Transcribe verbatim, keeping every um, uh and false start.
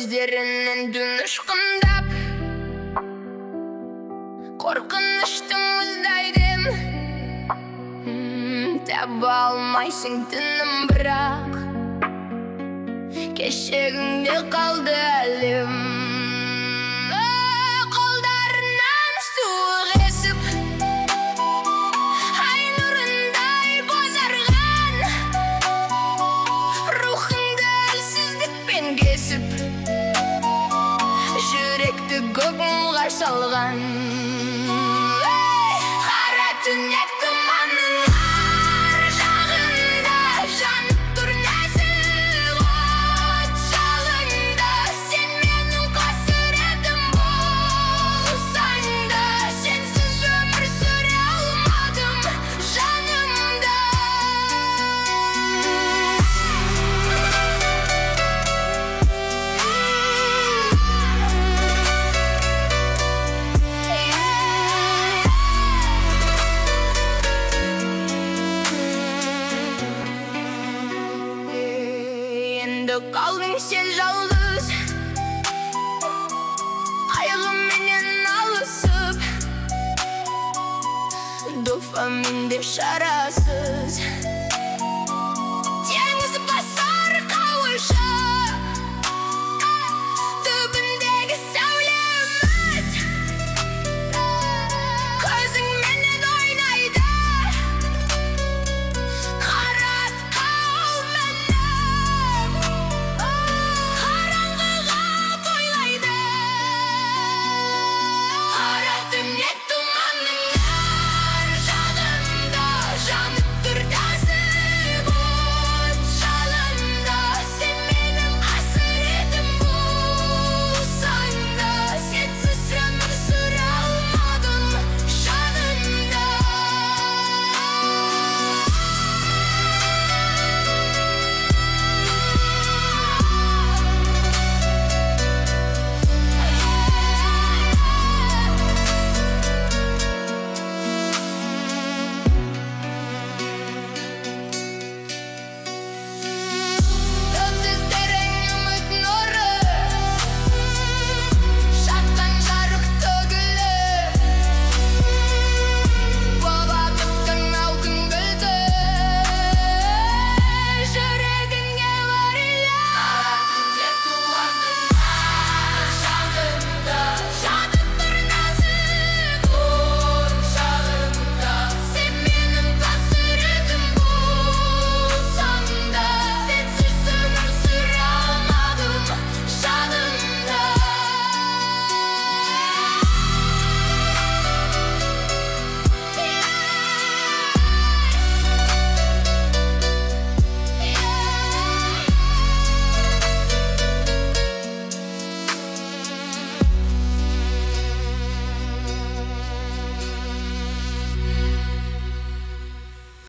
көздерінен түн ұшқындап, қорқыныштың мұздайдым. Таба алмайсың тыным, бірақ кешегіңде қалды әлем. Қолдарынан суық есіп, ай нұрындай бозарған, рухыңды әлсіздікпен кесіп, жүректі көк мұңға салған. Қара түнек тұманның ар жағында жанып тұр нәзік от жалында. Сен менің қасіретім болсаң да, сенсіз өмір сүре алмадым жанымда. Енді қалдың сен жалғыз, қайғыменен алысып, дофаминде шарасыз.